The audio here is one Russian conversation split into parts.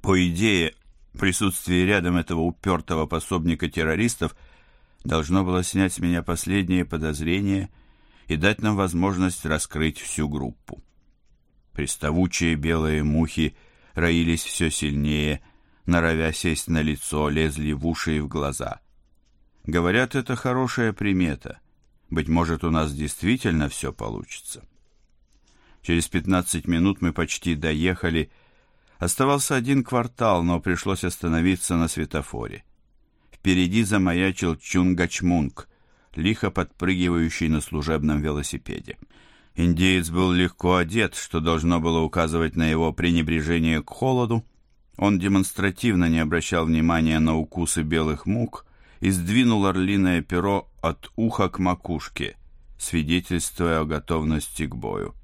По идее, присутствие рядом этого упертого пособника террористов должно было снять с меня последние подозрения и дать нам возможность раскрыть всю группу. Приставучие белые мухи роились все сильнее, норовя сесть на лицо, лезли в уши и в глаза. Говорят, это хорошая примета. Быть может, у нас действительно все получится. Через 15 минут мы почти доехали. Оставался 1 квартал, но пришлось остановиться на светофоре. Впереди замаячил Чунгачмунг, лихо подпрыгивающий на служебном велосипеде. Индеец был легко одет, что должно было указывать на его пренебрежение к холоду. Он демонстративно не обращал внимания на укусы белых мух и сдвинул орлиное перо от уха к макушке, свидетельствуя о готовности к бою.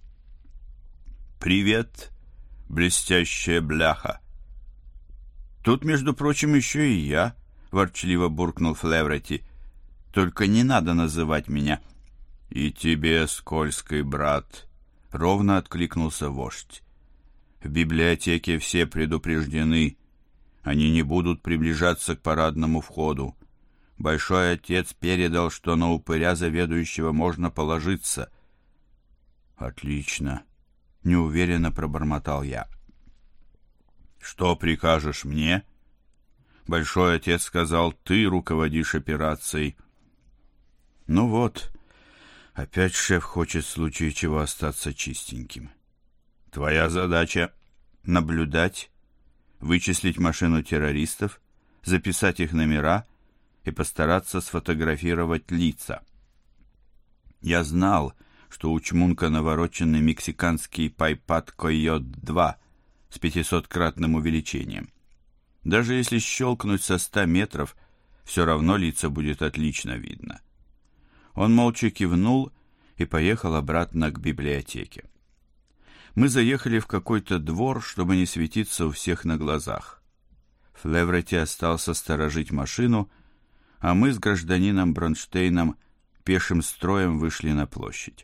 «Привет, блестящая бляха!» «Тут, между прочим, еще и я», — ворчливо буркнул Флеврети. «Только не надо называть меня». «И тебе, скользкий брат», — ровно откликнулся вождь. «В библиотеке все предупреждены. Они не будут приближаться к парадному входу. Большой отец передал, что на упыря заведующего можно положиться». «Отлично», — неуверенно пробормотал я. «Что прикажешь мне?» Большой отец сказал, ты руководишь операцией. Ну вот, опять шеф хочет в случае чего остаться чистеньким. Твоя задача — наблюдать, вычислить машину террористов, записать их номера и постараться сфотографировать лица. Я знал, что у Чмунка навороченный мексиканский Пайпад Койот-2 с 500-кратным увеличением. Даже если щелкнуть со 100 метров, все равно лица будет отлично видно. Он молча кивнул и поехал обратно к библиотеке. Мы заехали в какой-то двор, чтобы не светиться у всех на глазах. Флеврети остался сторожить машину, а мы с гражданином Бронштейном пешим строем вышли на площадь.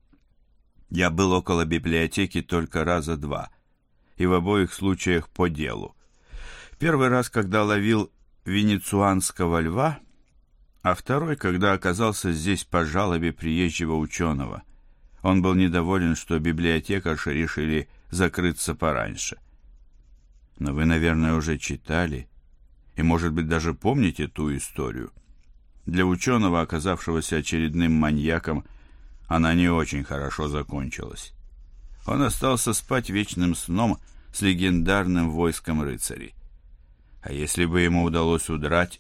Я был около библиотеки только раза 2, и в обоих случаях по делу. Первый раз, когда ловил венецианского льва, а второй, когда оказался здесь по жалобе приезжего ученого. Он был недоволен, что библиотекарши решили закрыться пораньше. Но вы, наверное, уже читали и, может быть, даже помните ту историю. Для ученого, оказавшегося очередным маньяком, она не очень хорошо закончилась. Он остался спать вечным сном с легендарным войском рыцарей. А если бы ему удалось удрать,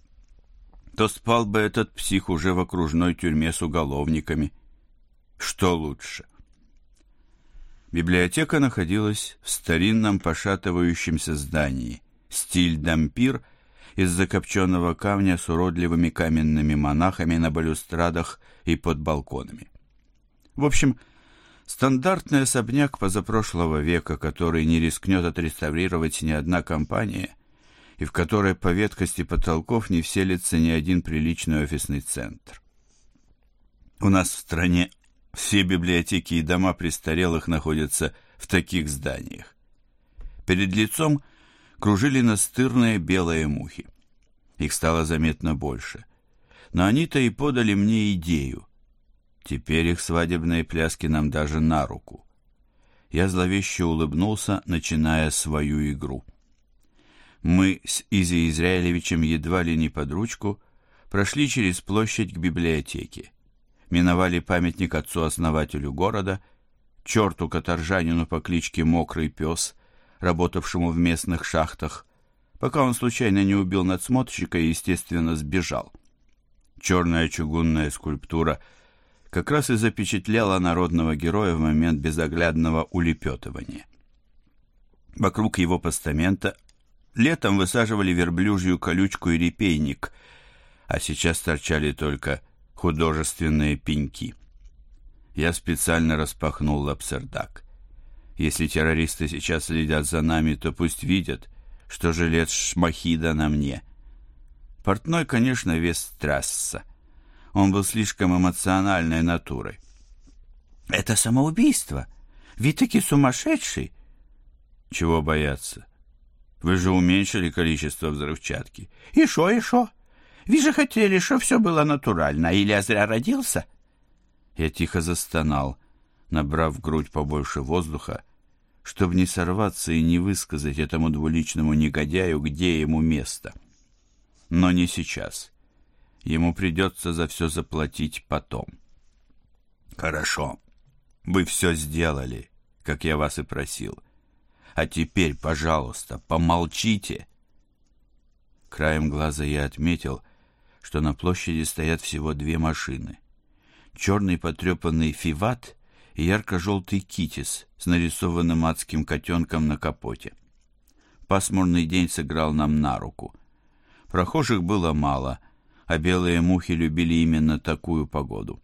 то спал бы этот псих уже в окружной тюрьме с уголовниками. Что лучше? Библиотека находилась в старинном пошатывающемся здании, стиль дампир, из закопченного камня с уродливыми каменными монахами на балюстрадах и под балконами. В общем, стандартный особняк позапрошлого века, который не рискнет отреставрировать ни одна компания, и в которой по ветхости потолков не вселится ни один приличный офисный центр. У нас в стране все библиотеки и дома престарелых находятся в таких зданиях. Перед лицом кружили настырные белые мухи. Их стало заметно больше. Но они-то и подали мне идею. Теперь их свадебные пляски нам даже на руку. Я зловеще улыбнулся, начиная свою игру. Мы с Изи Израилевичем едва ли не под ручку прошли через площадь к библиотеке, миновали памятник отцу-основателю города, черту-каторжанину по кличке Мокрый Пес, работавшему в местных шахтах, пока он случайно не убил надсмотрщика и, естественно, сбежал. Черная чугунная скульптура как раз и запечатляла народного героя в момент безоглядного улепетывания. Вокруг его постамента летом высаживали верблюжью колючку и репейник, а сейчас торчали только художественные пеньки. Я специально распахнул лапсердак. Если террористы сейчас следят за нами, то пусть видят, что жилет Шмахида на мне. Портной, конечно, Вестрасса. Он был слишком эмоциональной натурой. «Это самоубийство! Вы таки сумасшедший!» «Чего бояться? Вы же уменьшили количество взрывчатки. И шо? Вы же хотели, что все было натурально, или я зря родился? Я тихо застонал, набрав в грудь побольше воздуха, чтобы не сорваться и не высказать этому двуличному негодяю, где ему место. Но не сейчас. Ему придется за все заплатить потом. Хорошо. Вы все сделали, как я вас и просил. А теперь, пожалуйста, помолчите. Краем глаза я отметил, что на площади стоят всего 2 машины. Черный потрепанный «Фиват» и ярко-желтый «Китис» с нарисованным адским котенком на капоте. Пасмурный день сыграл нам на руку. Прохожих было мало, а белые мухи любили именно такую погоду.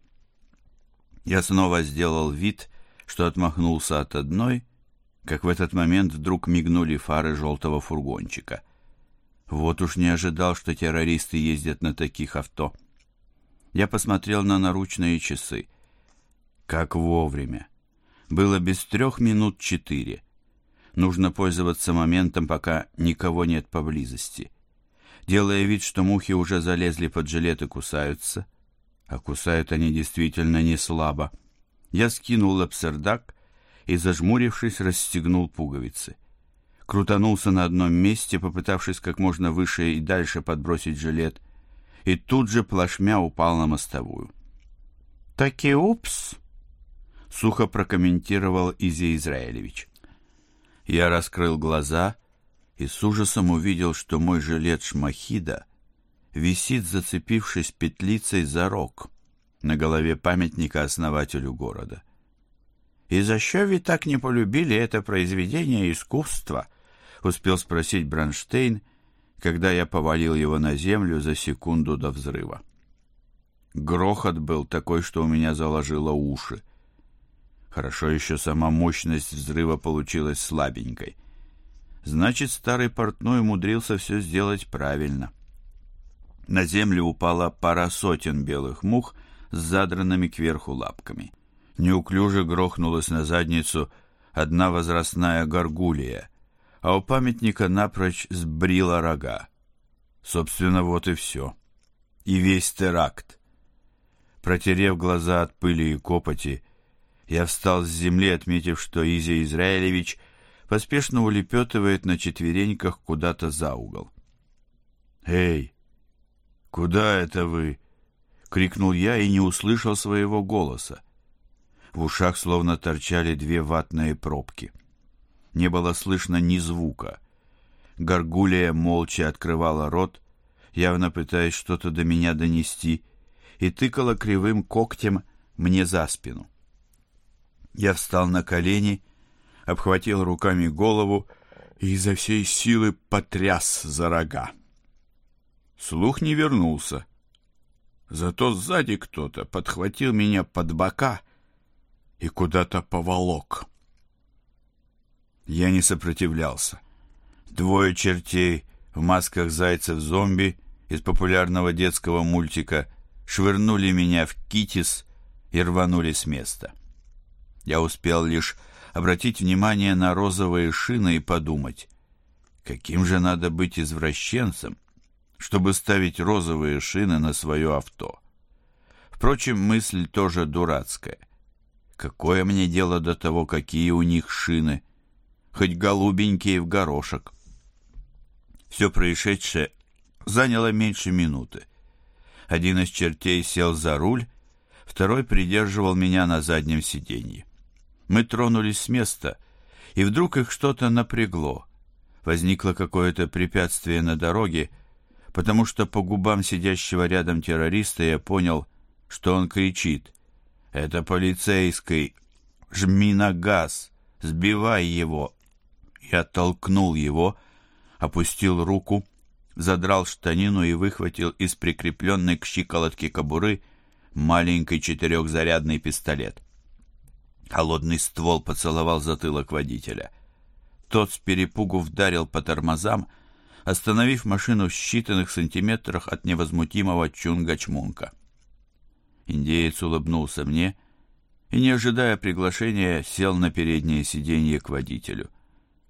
Я снова сделал вид, что отмахнулся от одной, как в этот момент вдруг мигнули фары желтого фургончика. Вот уж не ожидал, что террористы ездят на таких авто. Я посмотрел на наручные часы. Как вовремя. Было без 3 минут 4. Нужно пользоваться моментом, пока никого нет поблизости. Делая вид, что мухи уже залезли под жилет и кусаются, а кусают они действительно не слабо, я скинул лапсердак и, зажмурившись, расстегнул пуговицы. Крутанулся на одном месте, попытавшись как можно выше и дальше подбросить жилет, и тут же плашмя упал на мостовую. «Таки упс!» — сухо прокомментировал Изя Израилевич. Я раскрыл глаза и с ужасом увидел, что мой жилет шмахида висит, зацепившись петлицей за рог на голове памятника основателю города. «И за что вы так не полюбили это произведение искусства?» — успел спросить Бронштейн, когда я повалил его на землю за секунду до взрыва. Грохот был такой, что у меня заложило уши. Хорошо еще сама мощность взрыва получилась слабенькой. Значит, старый портной умудрился все сделать правильно. На землю упала пара сотен белых мух с задранными кверху лапками. Неуклюже грохнулась на задницу одна возрастная горгулья, а у памятника напрочь сбрила рога. Собственно, вот и все. И весь теракт. Протерев глаза от пыли и копоти, я встал с земли, отметив, что Изя Израилевич поспешно улепетывает на четвереньках куда-то за угол. «Эй, куда это вы?» — крикнул я и не услышал своего голоса. В ушах словно торчали 2 ватные пробки. Не было слышно ни звука. Горгулья молча открывала рот, явно пытаясь что-то до меня донести, и тыкала кривым когтем мне за спину. Я встал на колени, обхватил руками голову и изо всей силы потряс за рога. Слух не вернулся. Зато сзади кто-то подхватил меня под бока и куда-то поволок. Я не сопротивлялся. 2 чертей в масках зайцев-зомби из популярного детского мультика швырнули меня в китис и рванули с места. Я успел лишь обратить внимание на розовые шины и подумать, каким же надо быть извращенцем, чтобы ставить розовые шины на свое авто. Впрочем, мысль тоже дурацкая. Какое мне дело до того, какие у них шины? Хоть голубенькие в горошек. Все происшедшее заняло меньше минуты. Один из чертей сел за руль, второй придерживал меня на заднем сиденье. Мы тронулись с места, и вдруг их что-то напрягло. Возникло какое-то препятствие на дороге, потому что по губам сидящего рядом террориста я понял, что он кричит: «Это полицейский! Жми на газ! Сбивай его!» Я толкнул его, опустил руку, задрал штанину и выхватил из прикрепленной к щиколотке кобуры маленький 4-зарядный пистолет. Холодный ствол поцеловал затылок водителя. Тот с перепугу вдарил по тормозам, остановив машину в считанных сантиметрах от невозмутимого Чунга-Чмунка. Индеец улыбнулся мне и, не ожидая приглашения, сел на переднее сиденье к водителю.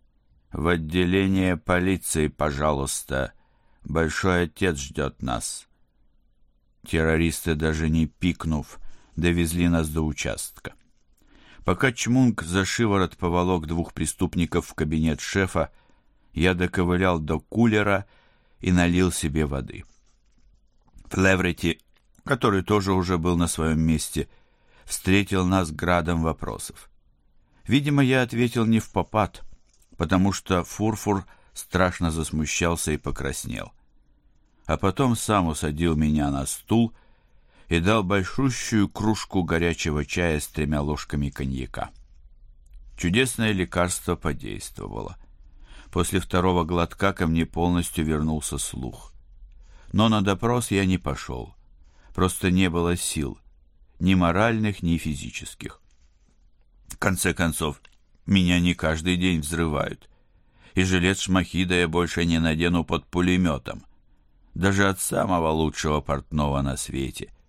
«В отделение полиции, пожалуйста. Большой отец ждет нас». Террористы, даже не пикнув, довезли нас до участка. Пока Чмунг за шиворот поволок двух преступников в кабинет шефа, я доковылял до кулера и налил себе воды. Флеврити, который тоже уже был на своем месте, встретил нас градом вопросов. Видимо, я ответил не впопад, потому что Фурфур страшно засмущался и покраснел. А потом сам усадил меня на стул и дал большущую кружку горячего чая с 3 ложками коньяка. Чудесное лекарство подействовало. После 2-го глотка ко мне полностью вернулся слух. Но на допрос я не пошел. Просто не было сил, ни моральных, ни физических. В конце концов, меня не каждый день взрывают. И жилет шмахида я больше не надену под пулеметом. Даже от самого лучшего портного на свете.